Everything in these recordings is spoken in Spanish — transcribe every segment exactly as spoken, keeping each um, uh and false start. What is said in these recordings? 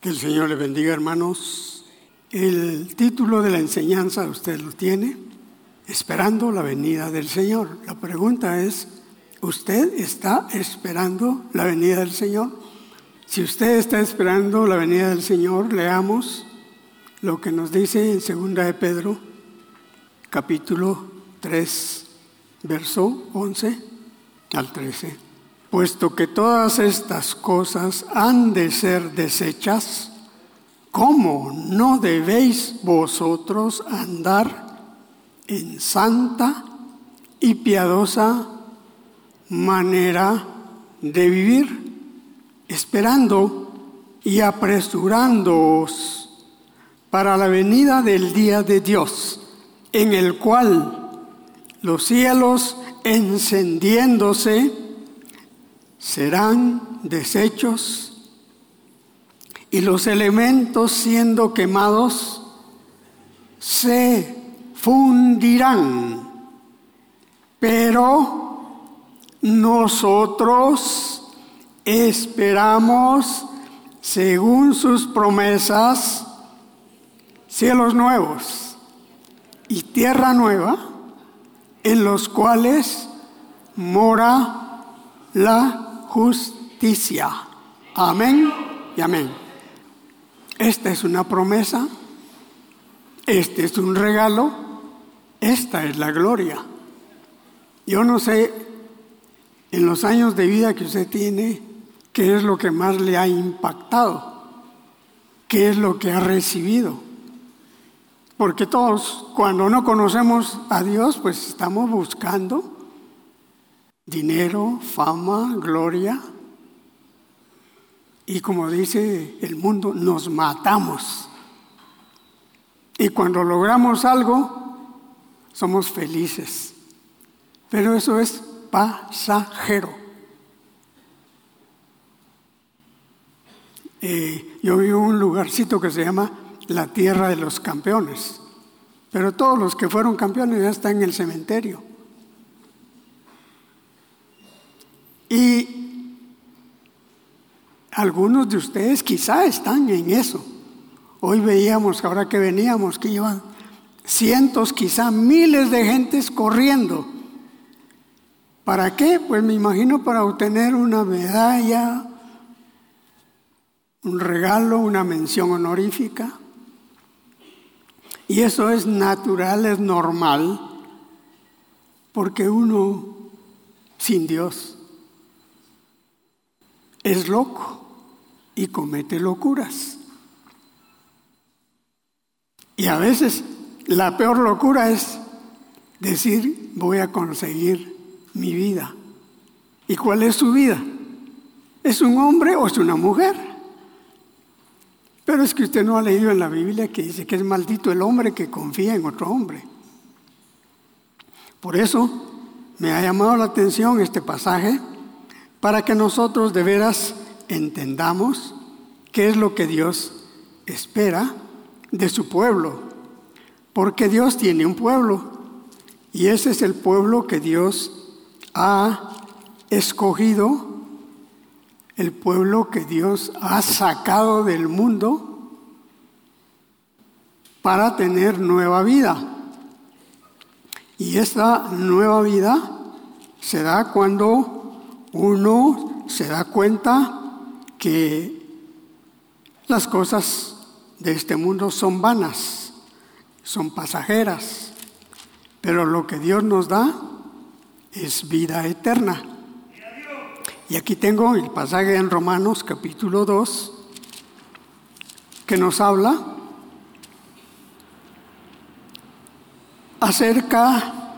Que el Señor le bendiga, hermanos. El título de la enseñanza usted lo tiene, esperando la venida del Señor. La pregunta es, ¿usted está esperando la venida del Señor? Si usted está esperando la venida del Señor, leamos lo que nos dice en segunda de Pedro, capítulo tres, verso once al trece. Puesto que todas estas cosas han de ser deshechas, ¿cómo no debéis vosotros andar en santa y piadosa manera de vivir, esperando y apresurándoos para la venida del día de Dios, en el cual los cielos encendiéndose serán deshechos y los elementos siendo quemados se fundirán. Pero nosotros esperamos, según sus promesas, cielos nuevos y tierra nueva, en los cuales mora la justicia. Amén y amén. Esta es una promesa, este es un regalo, esta es la gloria. Yo no sé, en los años de vida que usted tiene, qué es lo que más le ha impactado, qué es lo que ha recibido. Porque todos, cuando no conocemos a Dios, pues estamos buscando dinero, fama, gloria. Y como dice el mundo, nos matamos. Y cuando logramos algo, somos felices. Pero eso es pasajero. Eh, yo vivo en un lugarcito que se llama la tierra de los campeones. Pero todos los que fueron campeones ya están en el cementerio. Y algunos de ustedes quizá están en eso. Hoy veíamos, ahora que veníamos, que iban cientos, quizá miles de gentes corriendo. ¿Para qué? Pues me imagino para obtener una medalla, un regalo, una mención honorífica. Y eso es natural, es normal, porque uno sin Dios es loco y comete locuras. Y a veces la peor locura es decir, voy a conseguir mi vida. ¿Y cuál es su vida? ¿Es un hombre o es una mujer? Pero es que usted no ha leído en la Biblia que dice que es maldito el hombre que confía en otro hombre. Por eso me ha llamado la atención este pasaje, para que nosotros de veras entendamos qué es lo que Dios espera de su pueblo. Porque Dios tiene un pueblo, y ese es el pueblo que Dios ha escogido, el pueblo que Dios ha sacado del mundo para tener nueva vida. Y esta nueva vida se da cuando uno se da cuenta que las cosas de este mundo son vanas, son pasajeras, pero lo que Dios nos da es vida eterna. Y aquí tengo el pasaje en Romanos capítulo dos, que nos habla acerca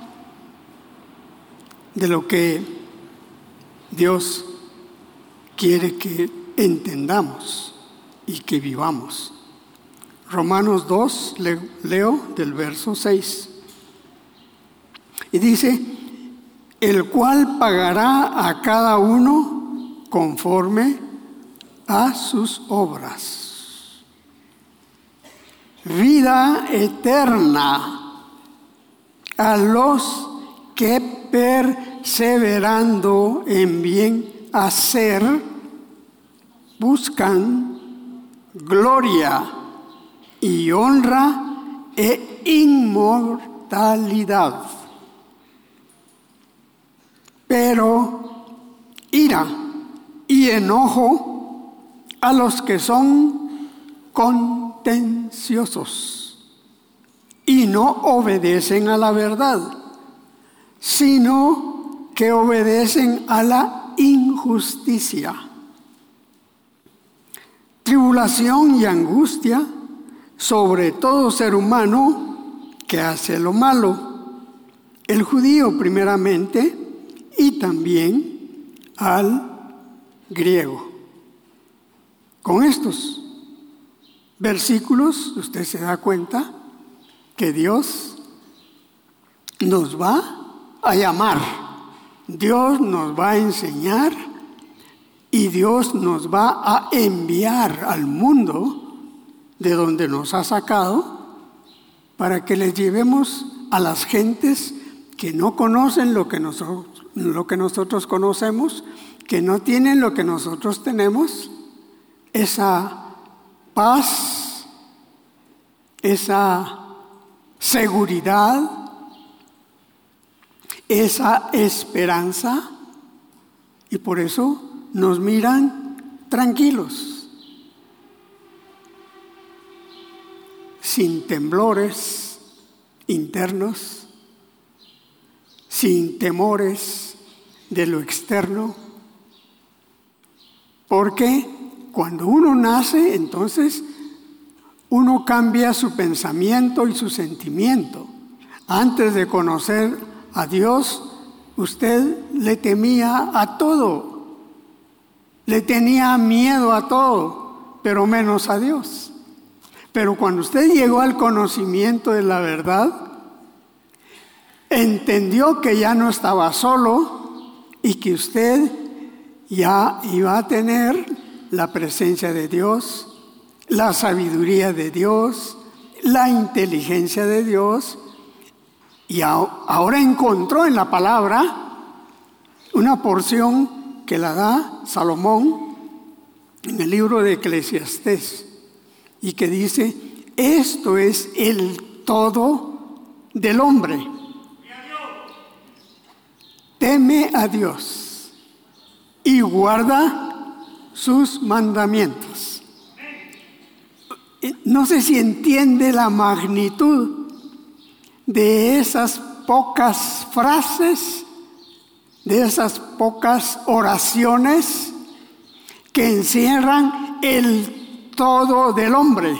de lo que Dios quiere que entendamos y que vivamos. Romanos dos, le, leo del verso seis. Y dice, el cual pagará a cada uno conforme a sus obras. Vida eterna a los que perseverando en bien hacer, buscan gloria y honra e inmortalidad. Pero ira y enojo a los que son contenciosos y no obedecen a la verdad, sino que obedecen a la injusticia. Tribulación y angustia sobre todo ser humano que hace lo malo, el judío primeramente y también al griego. Con estos versículos usted se da cuenta que Dios nos va a llamar, Dios nos va a enseñar y Dios nos va a enviar al mundo de donde nos ha sacado para que les llevemos a las gentes que no conocen lo que nosotros, lo que nosotros conocemos, que no tienen lo que nosotros tenemos, esa paz, esa seguridad, esa esperanza, y por eso nos miran tranquilos, sin temblores internos, sin temores de lo externo, porque cuando uno nace, entonces uno cambia su pensamiento y su sentimiento. Antes de conocer a Dios, usted le temía a todo, le tenía miedo a todo, pero menos a Dios. Pero cuando usted llegó al conocimiento de la verdad, entendió que ya no estaba solo y que usted ya iba a tener la presencia de Dios, la sabiduría de Dios, la inteligencia de Dios, y ahora encontró en la palabra una porción que la da Salomón en el libro de Eclesiastés y que dice: esto es el todo del hombre. Teme a Dios y guarda sus mandamientos. No sé si entiende la magnitud de esas pocas frases, de esas pocas oraciones que encierran el todo del hombre.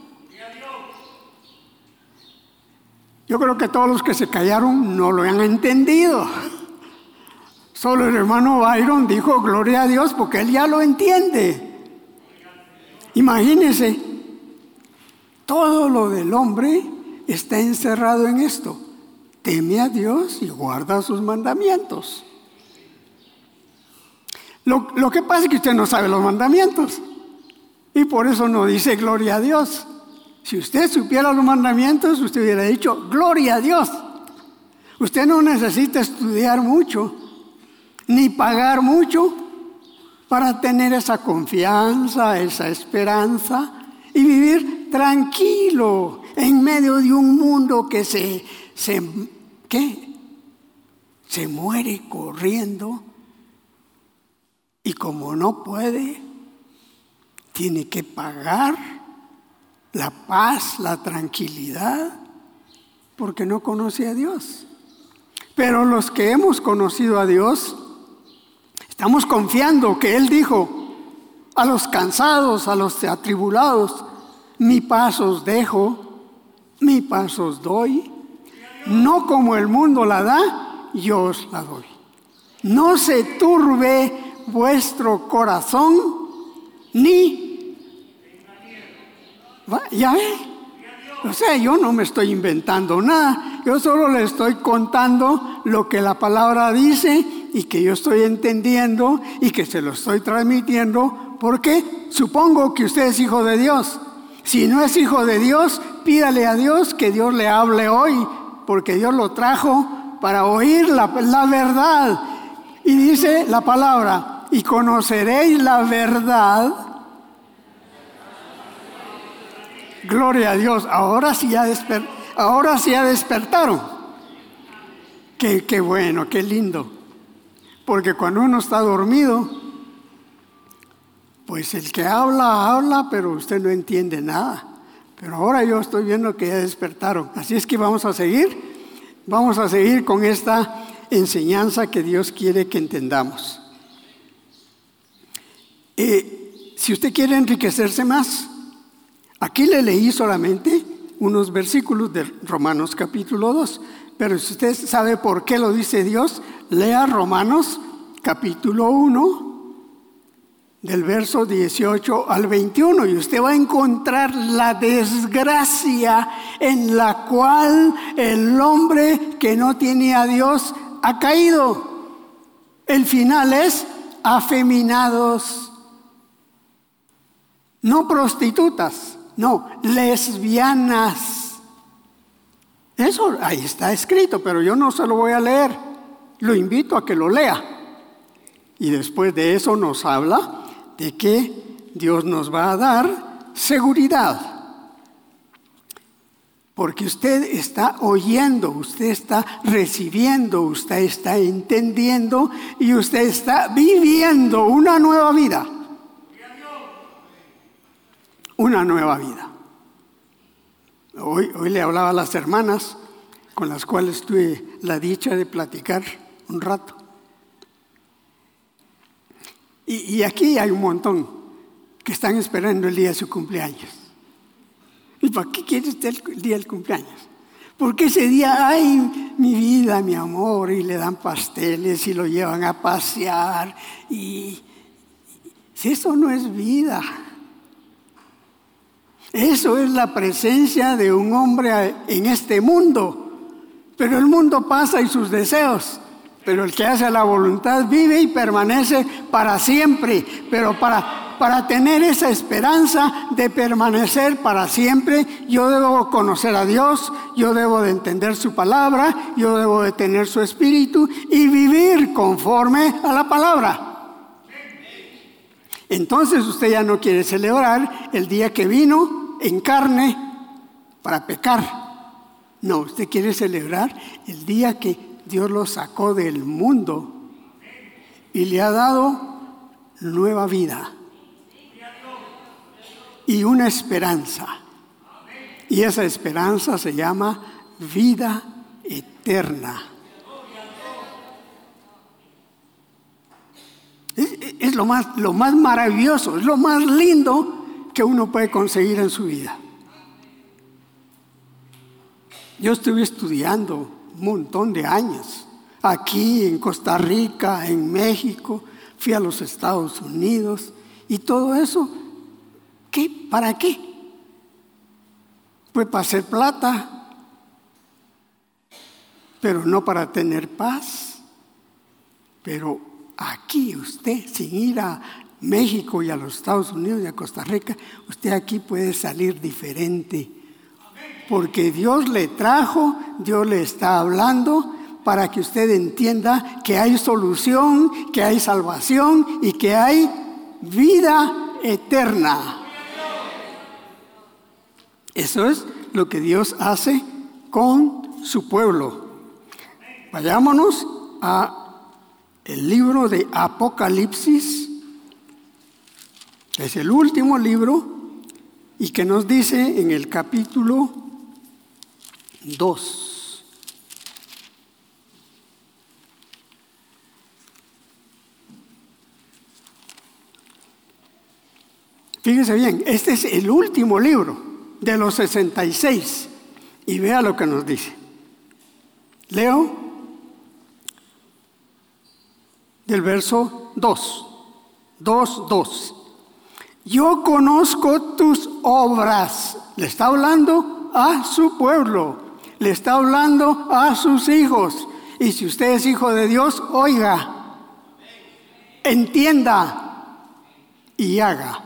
Yo creo que todos los que se callaron no lo han entendido. Solo el hermano Byron dijo gloria a Dios porque él ya lo entiende. Imagínense, todo lo del hombre está encerrado en esto: teme a Dios y guarda sus mandamientos. Lo, lo que pasa es que usted no sabe los mandamientos y por eso no dice gloria a Dios. Si usted supiera los mandamientos, usted hubiera dicho gloria a Dios. Usted no necesita estudiar mucho ni pagar mucho para tener esa confianza, esa esperanza y vivir tranquilo en medio de un mundo que se, se, ¿qué? se muere corriendo. Y como no puede, tiene que pagar la paz, la tranquilidad, porque no conoce a Dios. Pero los que hemos conocido a Dios, estamos confiando que Él dijo a los cansados, a los atribulados: mi paz os dejo, mi paz os doy. No como el mundo la da, yo os la doy. No se turbe vuestro corazón, ni... ¿Ya ve? O sea, yo no me estoy inventando nada. Yo solo le estoy contando lo que la palabra dice y que yo estoy entendiendo y que se lo estoy transmitiendo, porque supongo que usted es hijo de Dios. Si no es hijo de Dios, pídale a Dios que Dios le hable hoy, porque Dios lo trajo para oír la, la verdad. Y dice la palabra: y conoceréis la verdad, Gloria a Dios. Ahora sí ya, desper- ahora sí ya despertaron. Qué, qué bueno, qué lindo. Porque cuando uno está dormido, pues el que habla, habla, pero usted no entiende nada. Pero ahora yo estoy viendo que ya despertaron. Así es que vamos a seguir. Vamos a seguir con esta enseñanza que Dios quiere que entendamos. Eh, si usted quiere enriquecerse más, aquí le leí solamente unos versículos de Romanos capítulo dos. Pero si usted sabe por qué lo dice Dios, lea Romanos capítulo uno. Del verso dieciocho al veintiuno, y usted va a encontrar la desgracia en la cual el hombre que no tiene a Dios ha caído. El final es afeminados, no prostitutas, no, lesbianas. Eso ahí está escrito, pero yo no se lo voy a leer. Lo invito a que lo lea. Y después de eso nos habla de que Dios nos va a dar seguridad. Porque usted está oyendo, usted está recibiendo, usted está entendiendo y usted está viviendo una nueva vida. Una nueva vida. Hoy, hoy le hablaba a las hermanas con las cuales tuve la dicha de platicar un rato. Y, y aquí hay un montón que están esperando el día de su cumpleaños. ¿Y para qué quiere usted el día del cumpleaños? Porque ese día, ay, mi vida, mi amor, y le dan pasteles y lo llevan a pasear. Y si eso no es vida, eso es la presencia de un hombre en este mundo. Pero el mundo pasa y sus deseos. Pero el que hace la voluntad vive y permanece para siempre. Pero para, para tener esa esperanza de permanecer para siempre, yo debo conocer a Dios, yo debo de entender su palabra, yo debo de tener su espíritu y vivir conforme a la palabra. Entonces usted ya no quiere celebrar el día que vino en carne para pecar. No, usted quiere celebrar el día que Dios lo sacó del mundo y le ha dado nueva vida y una esperanza. Y esa esperanza se llama vida eterna. Es, es lo más, lo más maravilloso, es lo más lindo que uno puede conseguir en su vida. Yo estuve estudiando un montón de años, aquí en Costa Rica, en México, fui a los Estados Unidos y todo eso, ¿qué? ¿Para qué? Pues para hacer plata, pero no para tener paz. Pero aquí usted, sin ir a México y a los Estados Unidos y a Costa Rica, usted aquí puede salir diferente. Porque Dios le trajo, Dios le está hablando para que usted entienda que hay solución, que hay salvación y que hay vida eterna. Eso es lo que Dios hace con su pueblo. Vayámonos a el libro de Apocalipsis, que es el último libro y que nos dice en el capítulo dos. Fíjese bien, este es el último libro de los sesenta y seis y vea lo que nos dice. Leo del verso dos, dos, dos. Yo conozco tus obras. Le está hablando a su pueblo. Le está hablando a sus hijos. Y si usted es hijo de Dios, oiga, entienda y haga.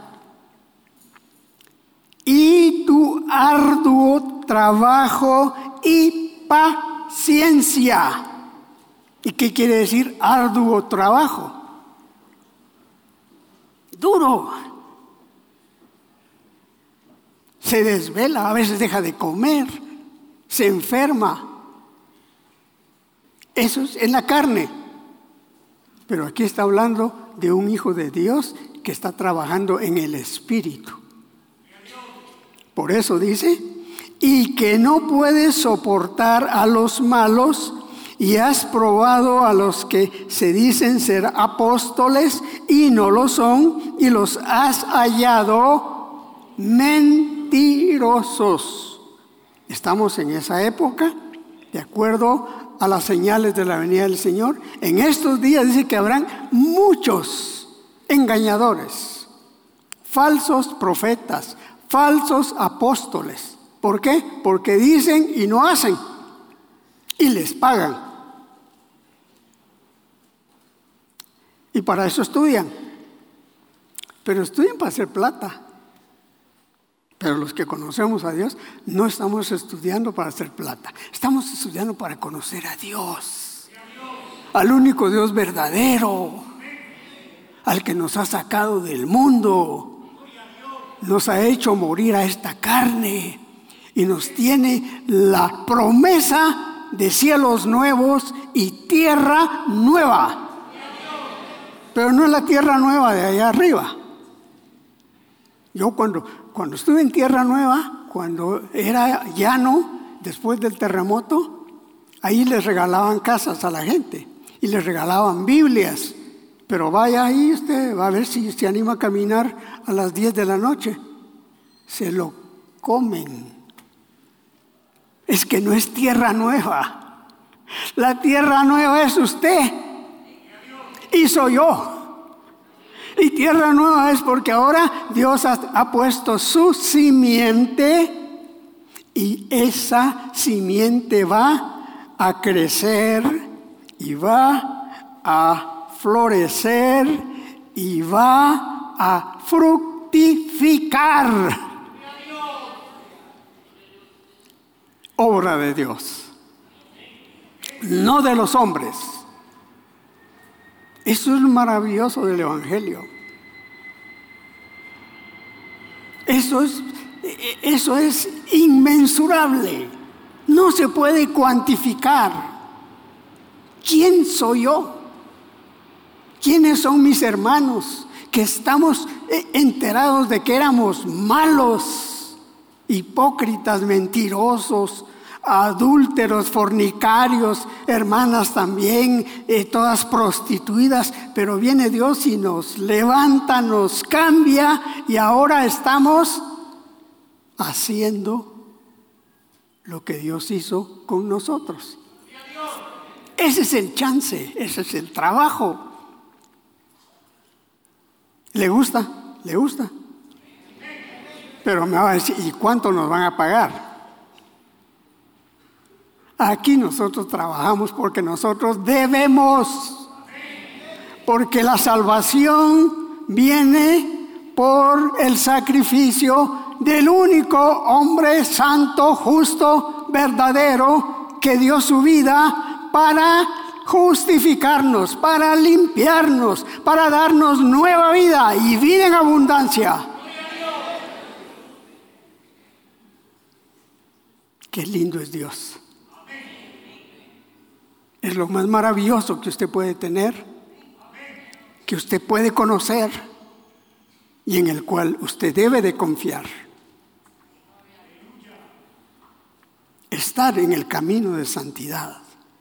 Y tu arduo trabajo y paciencia. ¿Y qué quiere decir arduo trabajo? se desvela, a veces deja de comer, se enferma. Eso es en la carne. Pero aquí está hablando de un hijo de Dios que está trabajando en el Espíritu. Por eso dice, y que no puedes soportar a los malos, y has probado a los que se dicen ser apóstoles y no lo son, y los has hallado mentirosos. Estamos en esa época, de acuerdo a las señales de la venida del Señor. En estos días dice que habrán muchos engañadores, falsos profetas, falsos apóstoles. ¿Por qué? Porque dicen y no hacen, y les pagan. Y para eso estudian. Pero estudian para hacer plata. Pero los que conocemos a Dios no estamos estudiando para hacer plata. Estamos estudiando para conocer a Dios. Al único Dios verdadero. Al que nos ha sacado del mundo. Nos ha hecho morir a esta carne. Y nos tiene la promesa de cielos nuevos y tierra nueva. Pero no es la tierra nueva de allá arriba. Yo cuando, cuando estuve en tierra nueva, cuando era llano, después del terremoto, ahí les regalaban casas a la gente y les regalaban Biblias. Pero vaya ahí usted, va a ver si se anima a caminar a las diez de la noche. Se lo comen. Es que no es tierra nueva. La tierra nueva es usted. Y soy yo. Y tierra nueva es porque ahora Dios ha, ha puesto su simiente y esa simiente va a crecer y va a florecer y va a fructificar. Obra de Dios, no de los hombres. Eso es lo maravilloso del Evangelio. Eso es, eso es inmensurable. No se puede cuantificar. ¿Quién soy yo? ¿Quiénes son mis hermanos? Que estamos enterados de que éramos malos, hipócritas, mentirosos, adúlteros, fornicarios, hermanas también, eh, todas prostituidas, pero viene Dios y nos levanta, nos cambia y ahora estamos haciendo lo que Dios hizo con nosotros. Ese es el chance, ese es el trabajo. ¿Le gusta? ¿Le gusta? Pero me va a decir, ¿y cuánto nos van a pagar? Aquí nosotros trabajamos porque nosotros debemos. Porque la salvación viene por el sacrificio del único hombre santo, justo, verdadero, que dio su vida para justificarnos, para limpiarnos, para darnos nueva vida y vida en abundancia. Qué lindo es Dios. Es lo más maravilloso que usted puede tener, que usted puede conocer y en el cual usted debe de confiar. Estar en el camino de santidad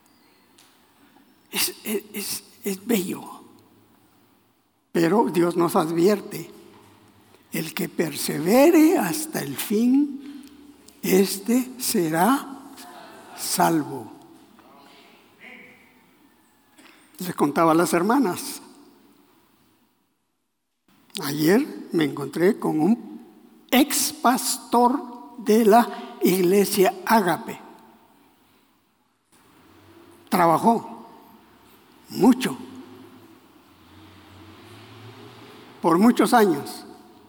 es, es, es bello, pero Dios nos advierte: el que persevere hasta el fin, este será salvo. Les contaba a las hermanas, ayer me encontré con un ex pastor de la iglesia Ágape. Trabajó mucho, por muchos años.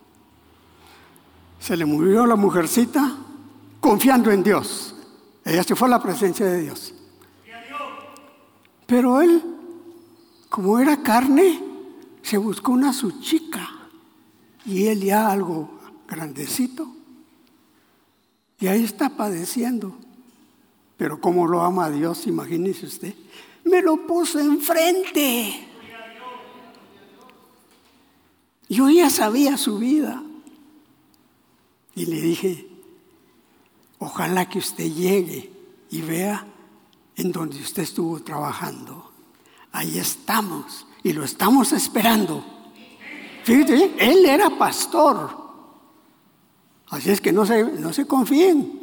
Se le murió la mujercita confiando en Dios. Ella se fue a la presencia de Dios. Pero él, como era carne, se buscó una su chica. Y él ya algo grandecito, Y ahí está padeciendo. Pero como lo ama a Dios, imagínese usted. Me lo puso enfrente. Yo ya sabía su vida. Y le dije, ojalá que usted llegue y vea en donde usted estuvo trabajando. Ahí estamos y lo estamos esperando. Fíjate, él era pastor. Así es que no se, no se confíen.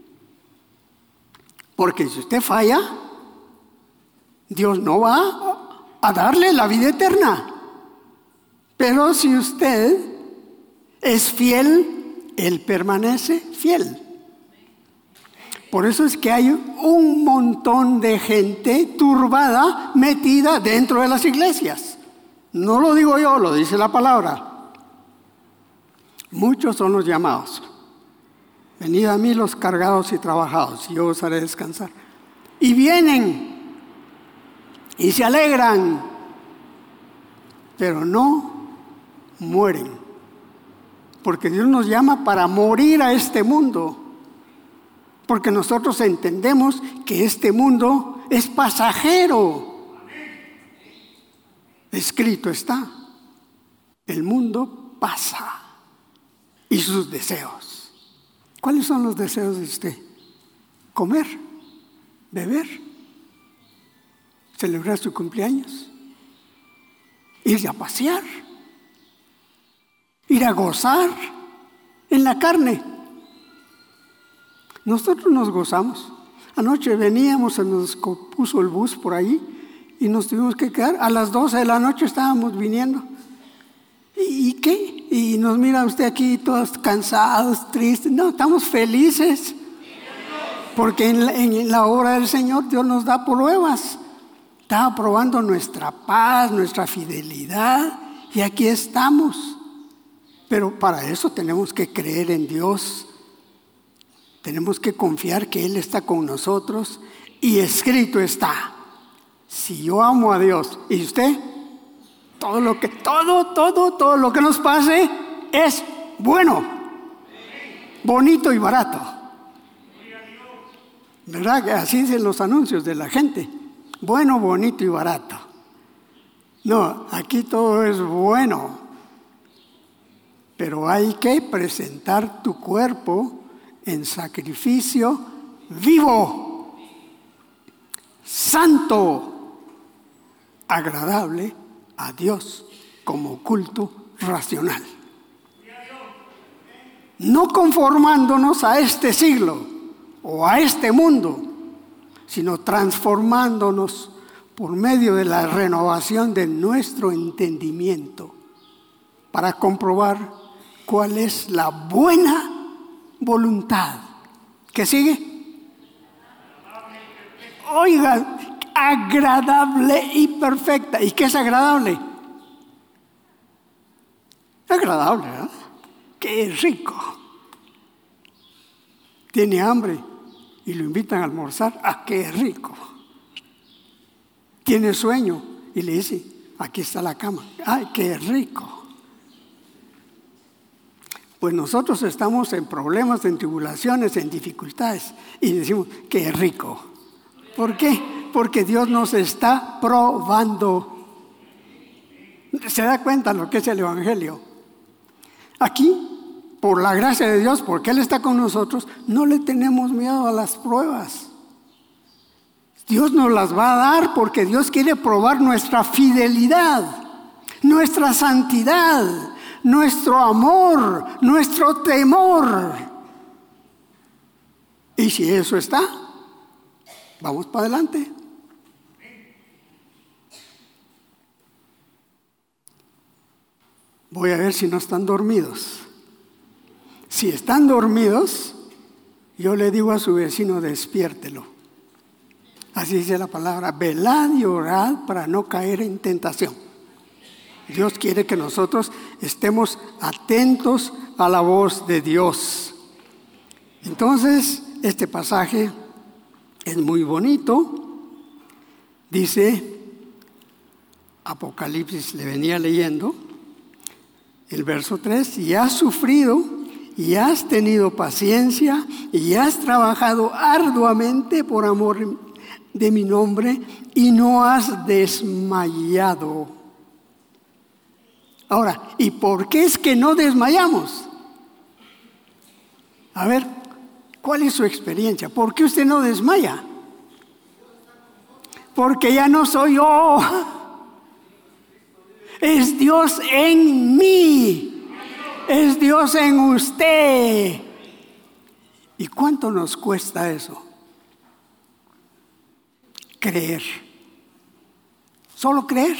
Porque si usted falla, Dios no va a darle la vida eterna. Pero si usted es fiel, Él permanece fiel. Por eso es que hay un montón de gente turbada metida dentro de las iglesias. No lo digo yo, lo dice la palabra. Muchos son los llamados. Venid a mí los cargados y trabajados, y yo os haré descansar. Y vienen y se alegran, pero no mueren. Porque Dios nos llama para morir a este mundo. Porque nosotros entendemos que este mundo es pasajero. Escrito está, el mundo pasa y sus deseos. ¿Cuáles son los deseos de usted? Comer, beber, celebrar su cumpleaños, ir a pasear, ir a gozar en la carne. Nosotros nos gozamos. Anoche veníamos, se nos puso el bus por ahí y nos tuvimos que quedar. A las doce de la noche estábamos viniendo. ¿Y, y qué? Y nos mira usted aquí todos cansados, tristes. No, estamos felices. Porque en la, en la obra del Señor Dios nos da pruebas. Está probando nuestra paz, nuestra fidelidad. Y aquí estamos. Pero para eso tenemos que creer en Dios. Tenemos que confiar que Él está con nosotros. Y escrito está. Si yo amo a Dios, ¿y usted? Todo lo que, todo, todo, todo lo que nos pase es bueno, bonito y barato. ¿Verdad? Que así dicen los anuncios de la gente. Bueno, bonito y barato. No, aquí todo es bueno. Pero hay que presentar tu cuerpo en sacrificio vivo, santo, agradable a Dios como culto racional. No conformándonos a este siglo o a este mundo, sino transformándonos por medio de la renovación de nuestro entendimiento para comprobar cuál es la buena voluntad. ¿Qué sigue? Oiga, agradable y perfecta. ¿Y qué es agradable? Agradable, ¿verdad? ¡Qué rico! Tiene hambre y lo invitan a almorzar. ¡Ah, qué rico! Tiene sueño y le dice, aquí está la cama. ¡Ay, qué rico! Pues nosotros estamos en problemas, en tribulaciones, en dificultades y decimos, ¡qué rico! ¿Por qué? Porque Dios nos está probando. ¿Se da cuenta lo que es el Evangelio? Aquí, por la gracia de Dios, porque Él está con nosotros, no le tenemos miedo a las pruebas. Dios nos las va a dar porque Dios quiere probar nuestra fidelidad, nuestra santidad, nuestro amor, nuestro temor. Y si eso está, vamos para adelante. Voy a ver si no están dormidos. Si están dormidos, yo le digo a su vecino, despiértelo. Así dice la palabra, velad y orad para no caer en tentación. Dios quiere que nosotros estemos atentos a la voz de Dios. Entonces, este pasaje es muy bonito. Dice, Apocalipsis, le venía leyendo, el verso tres, y has sufrido y has tenido paciencia y has trabajado arduamente por amor de mi nombre y no has desmayado. Ahora, ¿y por qué es que no desmayamos? A ver, ¿cuál es su experiencia? ¿Por qué usted no desmaya? Porque ya no soy yo. Es Dios en mí. Es Dios en usted. ¿Y cuánto nos cuesta eso? Creer. Solo creer.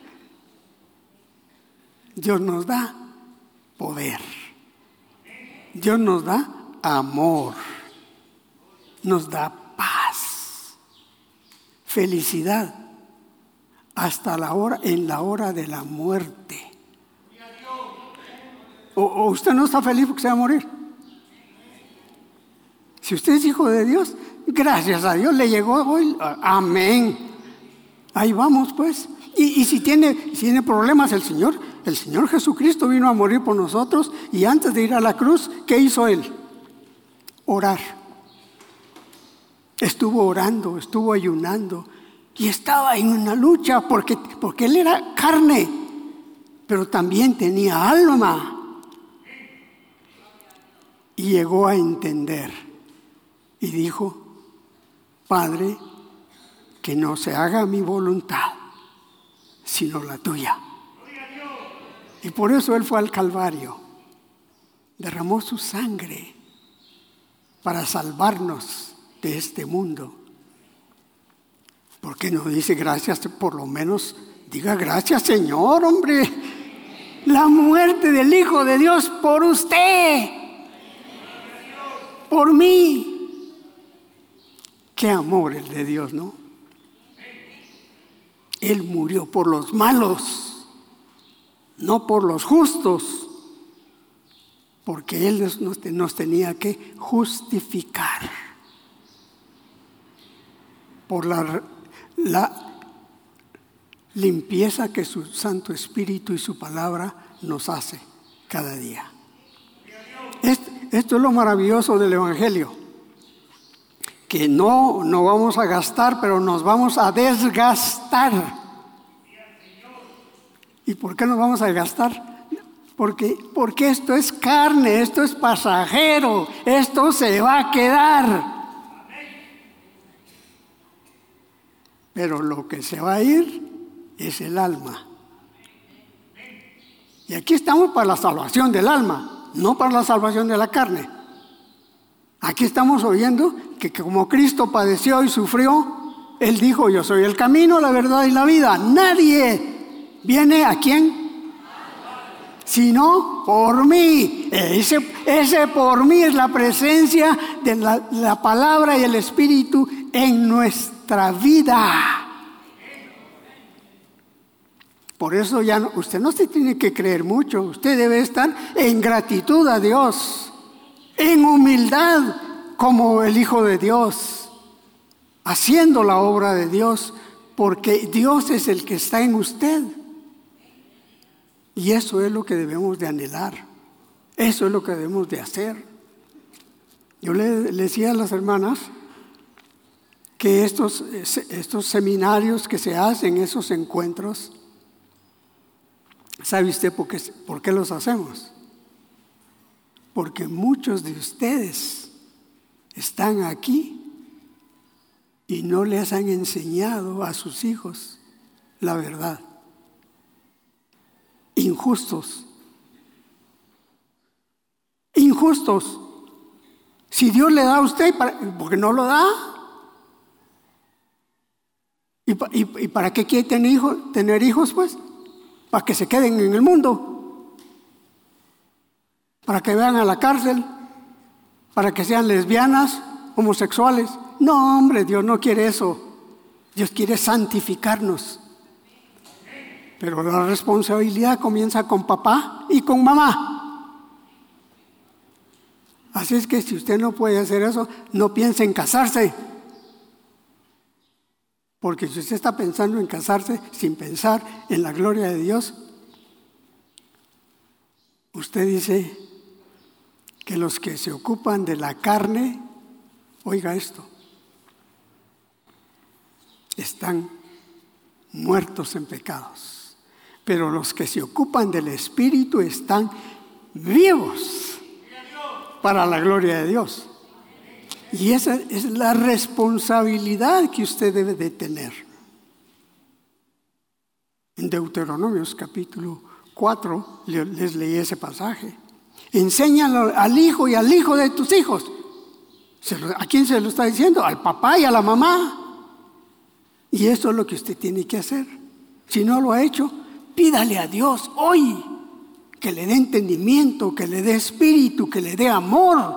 Dios nos da poder. Dios nos da amor. Nos da paz. Felicidad. Hasta la hora, en la hora de la muerte. O, o usted no está feliz porque se va a morir. Si usted es hijo de Dios, gracias a Dios le llegó hoy. Amén. Ahí vamos pues. Y, y si tiene, si tiene problemas el Señor, el Señor Jesucristo vino a morir por nosotros y antes de ir a la cruz, ¿qué hizo Él? Orar. Estuvo orando, estuvo ayunando. Y estaba en una lucha porque, porque él era carne, pero también tenía alma. Y llegó a entender y dijo: Padre, que no se haga mi voluntad, sino la tuya. Y por eso él fue al Calvario, derramó su sangre para salvarnos de este mundo. ¿Por qué no dice gracias? Por lo menos diga gracias, Señor, hombre. La muerte del Hijo de Dios por usted, por mí. Qué amor el de Dios, ¿no? Él murió por los malos, no por los justos, porque Él nos, nos tenía que justificar por la la limpieza que su Santo Espíritu y su palabra nos hace cada día. Esto, esto es lo maravilloso del Evangelio, que no, no vamos a gastar, pero nos vamos a desgastar. ¿Y por qué nos vamos a gastar? Porque, porque esto es carne, esto es pasajero, esto se va a quedar. Pero lo que se va a ir es el alma. Y aquí estamos para la salvación del alma, no para la salvación de la carne. Aquí estamos oyendo que, que como Cristo padeció y sufrió, Él dijo: yo soy el camino, la verdad y la vida. Nadie viene a quién, sino por mí. Ese, ese por mí es la presencia de la, la palabra y el Espíritu en nuestra vida. Por eso ya no, usted no se tiene que creer mucho. Usted debe estar en gratitud a Dios, en humildad como el Hijo de Dios, haciendo la obra de Dios, porque Dios es el que está en usted. Y eso es lo que debemos de anhelar. Eso es lo que debemos de hacer. Yo le, le decía a las hermanas que estos, estos seminarios que se hacen, esos encuentros, ¿sabe usted por qué, por qué los hacemos? Porque muchos de ustedes están aquí y no les han enseñado a sus hijos la verdad. Injustos. Injustos. Si Dios le da a usted, ¿por qué no lo da? ¿Y, y, y para qué quiere tener hijos, tener hijos pues? Para que se queden en el mundo, para que vayan a la cárcel, para que sean lesbianas, homosexuales. No, hombre, Dios no quiere eso. Dios quiere santificarnos. Pero la responsabilidad comienza con papá y con mamá. Así es que si usted no puede hacer eso, no piense en casarse. Porque si usted está pensando en casarse sin pensar en la gloria de Dios, usted dice: que los que se ocupan de la carne, oiga esto, están muertos en pecados, pero los que se ocupan del Espíritu están vivos para la gloria de Dios. Y esa es la responsabilidad que usted debe de tener. En Deuteronomios capítulo cuatro les leí ese pasaje. Enséñalo al hijo y al hijo de tus hijos. ¿A quién se lo está diciendo? Al papá y a la mamá. Y eso es lo que usted tiene que hacer. Si no lo ha hecho, pídale a Dios hoy que le dé entendimiento, que le dé espíritu, que le dé amor.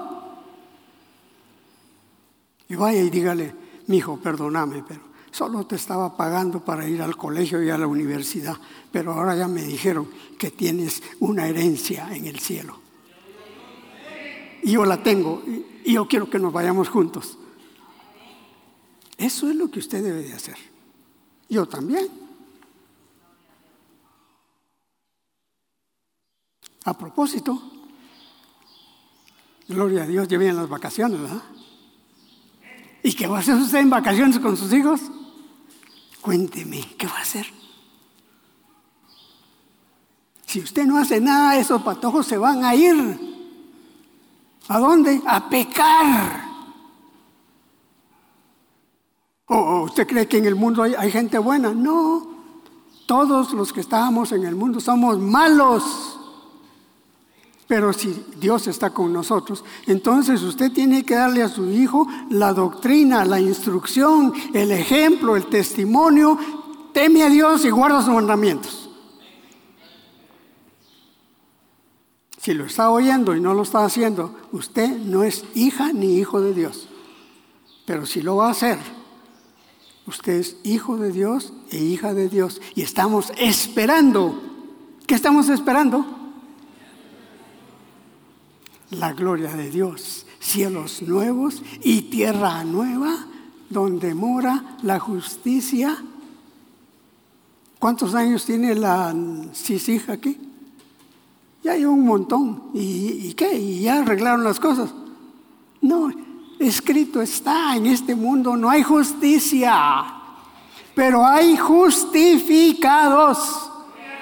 Y vaya y dígale, mi hijo, perdóname, pero solo te estaba pagando para ir al colegio y a la universidad, pero ahora ya me dijeron que tienes una herencia en el cielo. Y yo la tengo, y yo quiero que nos vayamos juntos. Eso es lo que usted debe de hacer. Yo también. A propósito, gloria a Dios, ya vienen las vacaciones, ¿verdad? ¿Y qué va a hacer usted en vacaciones con sus hijos? Cuénteme, ¿qué va a hacer? Si usted no hace nada, esos patojos se van a ir. ¿A dónde? A pecar. ¿O usted cree que en el mundo hay, hay gente buena? No, todos los que estábamos en el mundo somos malos. Pero si Dios está con nosotros, entonces usted tiene que darle a su hijo la doctrina, la instrucción, el ejemplo, el testimonio. Teme a Dios y guarda sus mandamientos. Si lo está oyendo y no lo está haciendo, usted no es hija ni hijo de Dios. Pero si lo va a hacer, usted es hijo de Dios e hija de Dios. Y estamos esperando. ¿Qué estamos esperando? La gloria de Dios. Cielos nuevos y tierra nueva, donde mora la justicia. ¿Cuántos años tiene la Cisija aquí? Ya hay un montón. ¿Y, y qué? ¿Y ya arreglaron las cosas? No, escrito está, en este mundo no hay justicia, pero hay justificados.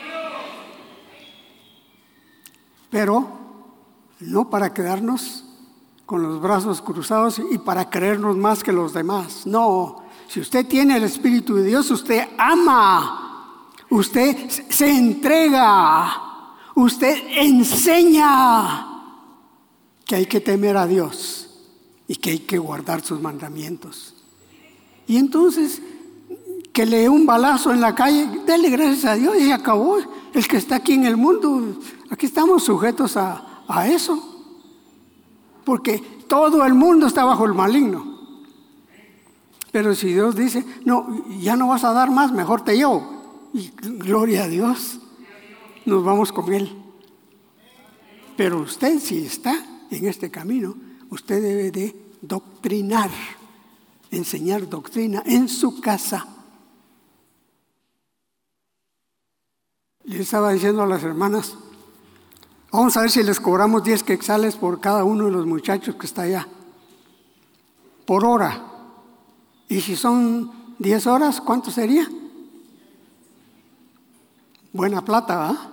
Pero no para quedarnos con los brazos cruzados y para creernos más que los demás. No, si usted tiene el Espíritu de Dios, usted ama, usted se entrega, usted enseña que hay que temer a Dios y que hay que guardar sus mandamientos. Y entonces, que le dé un balazo en la calle, dele gracias a Dios y acabó. El que está aquí en el mundo, aquí estamos sujetos a, a eso. Porque todo el mundo está bajo el maligno. Pero si Dios dice, no, ya no vas a dar más, mejor te llevo. Y gloria a Dios, nos vamos con Él. Pero usted, si está en este camino, usted debe de doctrinar, enseñar doctrina en su casa. Le estaba diciendo a las hermanas, vamos a ver si les cobramos diez quetzales por cada uno de los muchachos que está allá, por hora. Y si son diez horas, ¿cuánto sería? Buena plata, ¿verdad?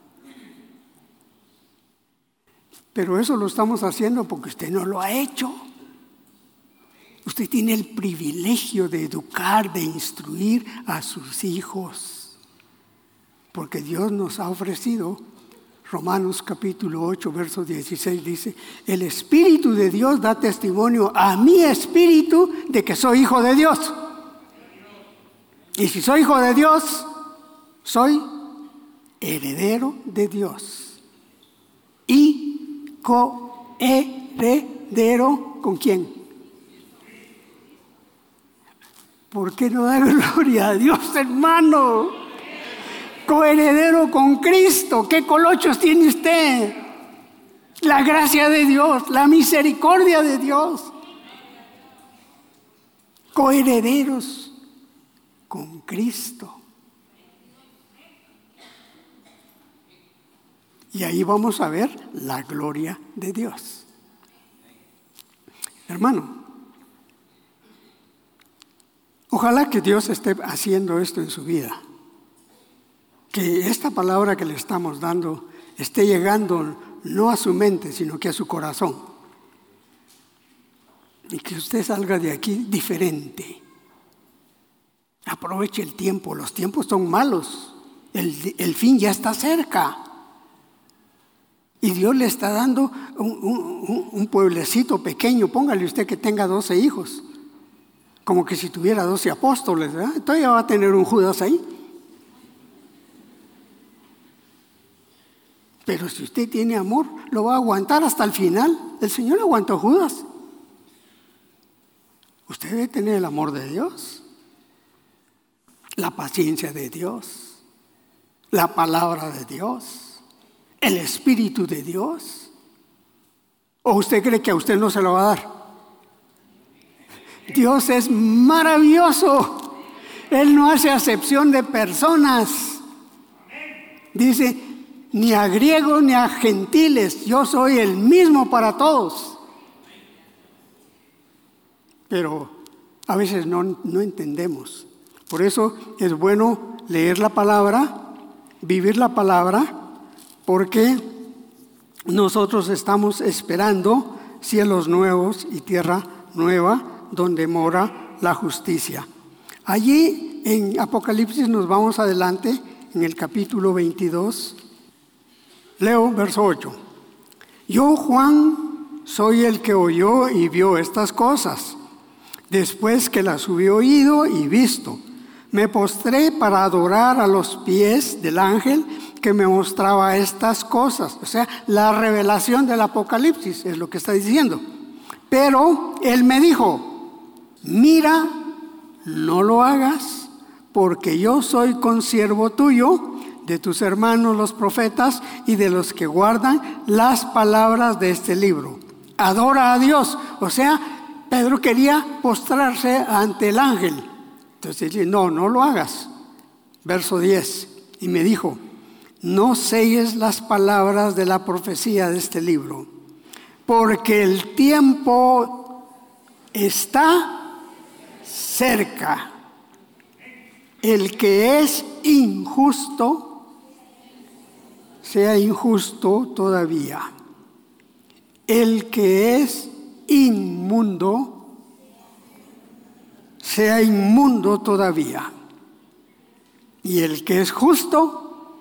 Pero eso lo estamos haciendo porque usted no lo ha hecho. Usted tiene el privilegio de educar, de instruir a sus hijos. Porque Dios nos ha ofrecido, Romanos capítulo ocho, verso dieciséis dice, el Espíritu de Dios da testimonio a mi espíritu de que soy hijo de Dios. Y si soy hijo de Dios, soy heredero de Dios. Y coheredero, ¿con quién? ¿Por qué no dar gloria a Dios, hermano? Coheredero con Cristo. ¿Qué colochos tiene usted? La gracia de Dios, la misericordia de Dios. Coherederos con Cristo. Y ahí vamos a ver la gloria de Dios. Hermano, ojalá que Dios esté haciendo esto en su vida. Que esta palabra que le estamos dando esté llegando no a su mente, sino que a su corazón. Y que usted salga de aquí diferente. Aproveche el tiempo. Los tiempos son malos. El, el fin ya está cerca. Y Dios le está dando un, un, un pueblecito pequeño. Póngale usted que tenga doce hijos. Como que si tuviera doce apóstoles, ¿verdad? Todavía va a tener un Judas ahí. Pero si usted tiene amor, lo va a aguantar hasta el final. El Señor aguantó a Judas. Usted debe tener el amor de Dios, la paciencia de Dios, la palabra de Dios, el Espíritu de Dios. ¿O usted cree que a usted no se lo va a dar? Dios es maravilloso. Él no hace acepción de personas. Dice, ni a griegos ni a gentiles, yo soy el mismo para todos. Pero a veces no, no entendemos. Por eso es bueno leer la palabra, vivir la palabra, porque nosotros estamos esperando cielos nuevos y tierra nueva donde mora la justicia. Allí en Apocalipsis nos vamos adelante en el capítulo veintidós. Leo verso ocho. Yo, Juan, soy el que oyó y vio estas cosas. Después que las hubo oído y visto, me postré para adorar a los pies del ángel que me mostraba estas cosas. O sea, la revelación del Apocalipsis es lo que está diciendo. Pero él me dijo, mira, no lo hagas, porque yo soy consiervo tuyo, de tus hermanos los profetas y de los que guardan las palabras de este libro. Adora a Dios. O sea, Pedro quería postrarse ante el ángel. Entonces dice, no, no lo hagas. Verso diez. Y me dijo, no selles las palabras de la profecía de este libro, porque el tiempo está cerca. El que es injusto, sea injusto todavía. El que es inmundo, sea inmundo todavía. Y el que es justo,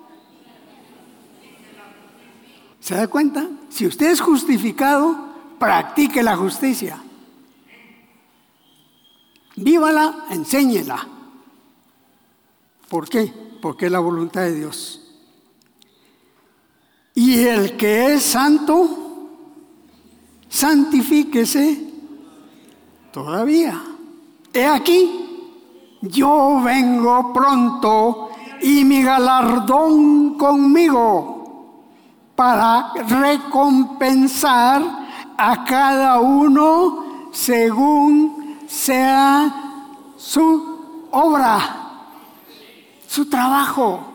¿se da cuenta? Si usted es justificado, practique la justicia. Vívala, enséñela. ¿Por qué? Porque es la voluntad de Dios. Y el que es santo, santifíquese todavía. He aquí, yo vengo pronto y mi galardón conmigo para recompensar a cada uno según sea su obra, su trabajo.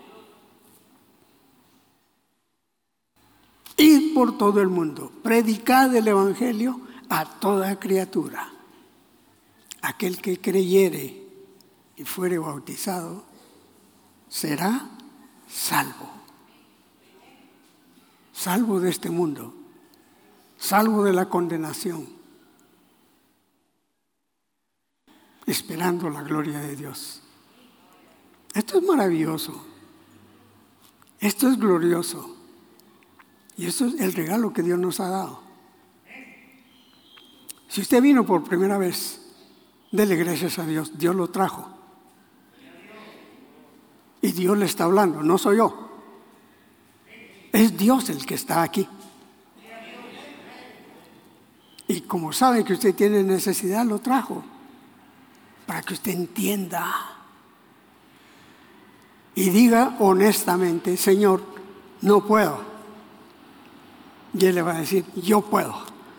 Id por todo el mundo, predicad el evangelio a toda criatura. Aquel que creyere y fuere bautizado será salvo. Salvo de este mundo, salvo de la condenación, esperando la gloria de Dios. Esto es maravilloso, esto es glorioso. Y eso es el regalo que Dios nos ha dado. Si usted vino por primera vez, dele gracias a Dios. Dios lo trajo. Y Dios le está hablando, no soy yo. Es Dios el que está aquí. Y como sabe que usted tiene necesidad, lo trajo. Para que usted entienda. Y diga honestamente, Señor, no puedo. Y Él le va a decir, yo puedo.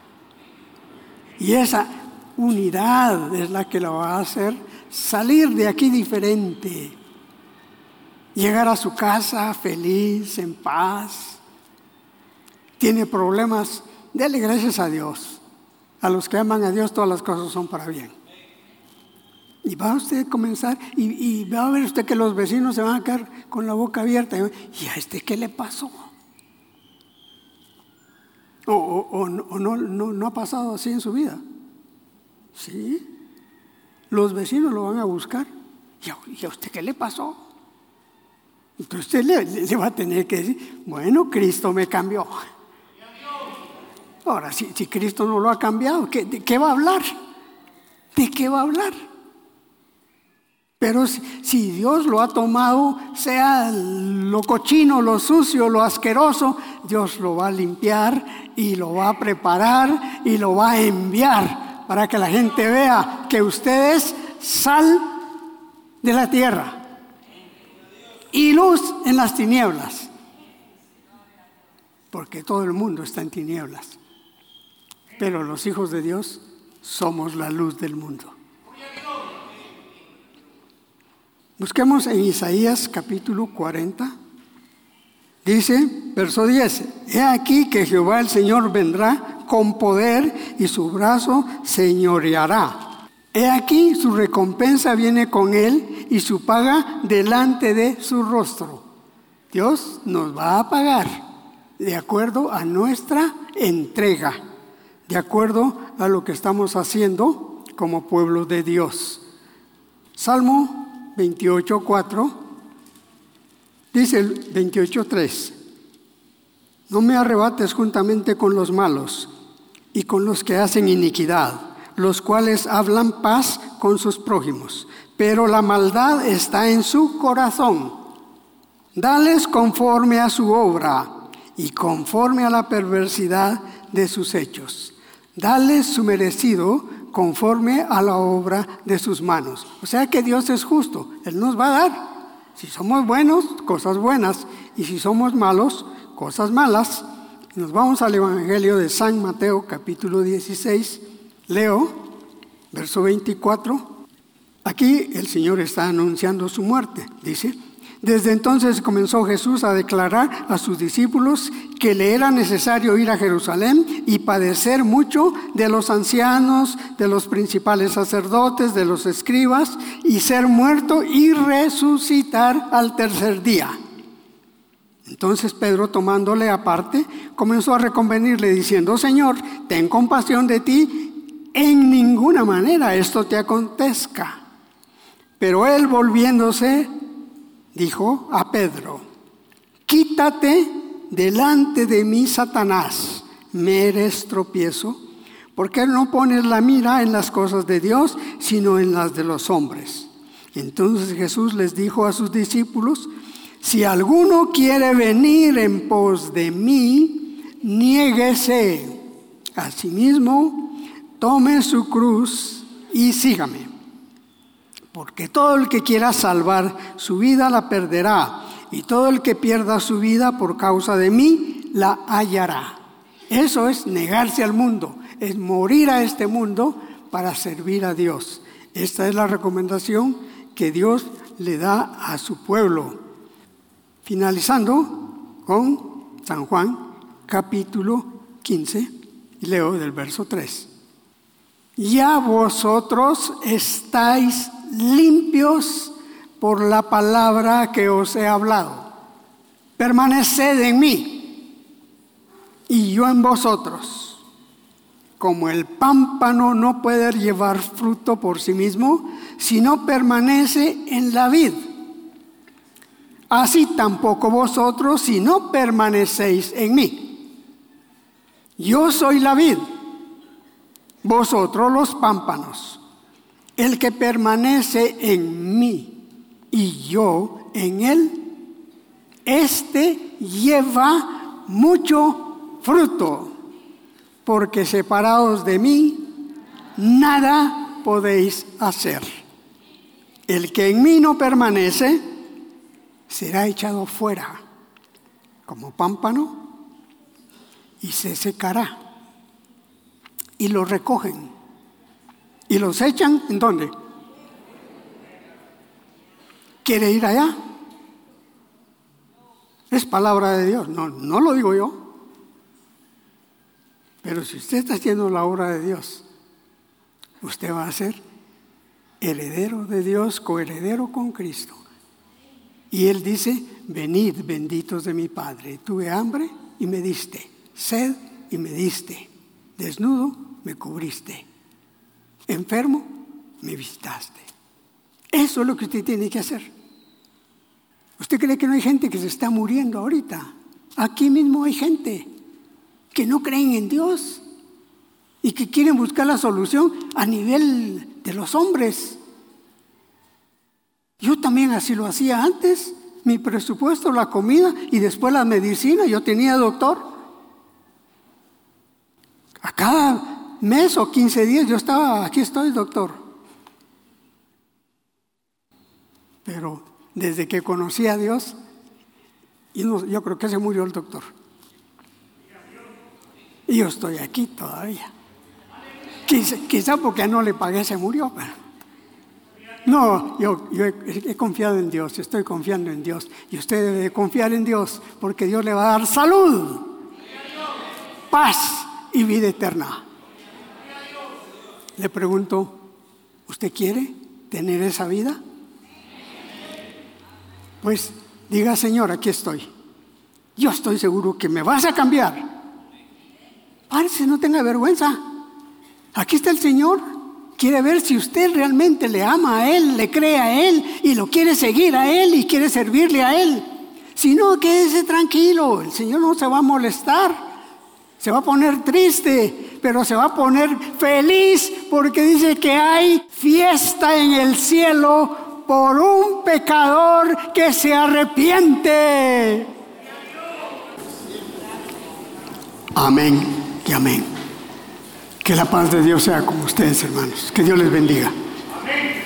Y esa unidad es la que lo va a hacer salir de aquí diferente. Llegar a su casa feliz, en paz. Tiene problemas, dele gracias a Dios. A los que aman a Dios todas las cosas son para bien. Y va usted a comenzar y, y va a ver usted que los vecinos se van a quedar con la boca abierta. ¿Y a este qué le pasó? O, o, o, o no, no, no ha pasado así en su vida. Sí. Los vecinos lo van a buscar. ¿Y a, y a usted qué le pasó? Entonces usted le, le va a tener que decir, bueno, Cristo me cambió. Ahora, si, si Cristo no lo ha cambiado, ¿qué, ¿de qué va a hablar? ¿De qué va a hablar? Pero si, si Dios lo ha tomado, sea lo cochino, lo sucio, lo asqueroso, Dios lo va a limpiar y lo va a preparar y lo va a enviar para que la gente vea que usted es sal de la tierra y luz en las tinieblas, porque todo el mundo está en tinieblas, pero los hijos de Dios somos la luz del mundo. Busquemos en Isaías capítulo cuarenta. Dice, verso diez: He aquí que Jehová el Señor vendrá con poder y su brazo señoreará. He aquí su recompensa viene con él y su paga delante de su rostro. Dios nos va a pagar de acuerdo a nuestra entrega, de acuerdo a lo que estamos haciendo como pueblo de Dios. Salmo veintiocho cuatro, dice el veintiocho tres: No me arrebates juntamente con los malos y con los que hacen iniquidad, los cuales hablan paz con sus prójimos, pero la maldad está en su corazón. Dales conforme a su obra y conforme a la perversidad de sus hechos. Dales su merecido conforme a la obra de sus manos. O sea que Dios es justo. Él nos va a dar. Si somos buenos, cosas buenas. Y si somos malos, cosas malas. Nos vamos al Evangelio de San Mateo, capítulo dieciséis. Leo, verso veinticuatro. Aquí el Señor está anunciando su muerte. Dice: Desde entonces comenzó Jesús a declarar a sus discípulos que le era necesario ir a Jerusalén y padecer mucho de los ancianos, de los principales sacerdotes, de los escribas, y ser muerto y resucitar al tercer día. Entonces Pedro, tomándole aparte, comenzó a reconvenirle diciendo: Señor, ten compasión de ti, en ninguna manera esto te acontezca. Pero él, volviéndose, dijo a Pedro: Quítate delante de mí, Satanás, me eres tropiezo, porque no pones la mira en las cosas de Dios, sino en las de los hombres. Entonces Jesús les dijo a sus discípulos: Si alguno quiere venir en pos de mí, niéguese a sí mismo, tome su cruz y sígame. Porque todo el que quiera salvar su vida la perderá, y todo el que pierda su vida por causa de mí la hallará. Eso es negarse al mundo, es morir a este mundo para servir a Dios. Esta es la recomendación que Dios le da a su pueblo. Finalizando con San Juan, capítulo quince, leo del verso tres. Ya vosotros estáis limpios por la palabra que os he hablado. Permaneced en mí y yo en vosotros. Como el pámpano no puede llevar fruto por sí mismo si no permanece en la vid, así tampoco vosotros si no permanecéis en mí. Yo soy la vid, vosotros los pámpanos. El que permanece en mí y yo en él, este lleva mucho fruto, porque separados de mí, nada podéis hacer. El que en mí no permanece, será echado fuera como pámpano y se secará. Y lo recogen y los echan, ¿en dónde? ¿Quiere ir allá? Es palabra de Dios, no, no lo digo yo. Pero si usted está haciendo la obra de Dios, usted va a ser heredero de Dios, coheredero con Cristo. Y Él dice, venid benditos de mi Padre. Tuve hambre y me diste, sed y me diste, desnudo me cubriste, enfermo me visitaste. Eso es lo que usted tiene que hacer. ¿Usted cree que no hay gente que se está muriendo ahorita? Aquí mismo hay gente que no creen en Dios y que quieren buscar la solución a nivel de los hombres. Yo también así lo hacía antes. Mi presupuesto, la comida y después la medicina. Yo tenía doctor. A cada mes o quince días yo estaba, aquí estoy, doctor. Pero desde que conocí a Dios, y no, yo creo que se murió el doctor. Y yo estoy aquí todavía. Quizá, quizá porque no le pagué, se murió. Pero no, yo, yo he, he confiado en Dios, estoy confiando en Dios. Y usted debe confiar en Dios, porque Dios le va a dar salud, paz y vida eterna. Le pregunto, ¿usted quiere tener esa vida? Pues diga, Señor, aquí estoy. Yo estoy seguro que me vas a cambiar. Párese, no tenga vergüenza. Aquí está el Señor. Quiere ver si usted realmente le ama a Él, le cree a Él y lo quiere seguir a Él y quiere servirle a Él. Si no, quédese tranquilo. El Señor no se va a molestar. Se va a poner triste, pero se va a poner feliz porque dice que hay fiesta en el cielo por un pecador que se arrepiente. Amén y amén. Que la paz de Dios sea con ustedes, hermanos. Que Dios les bendiga. Amén.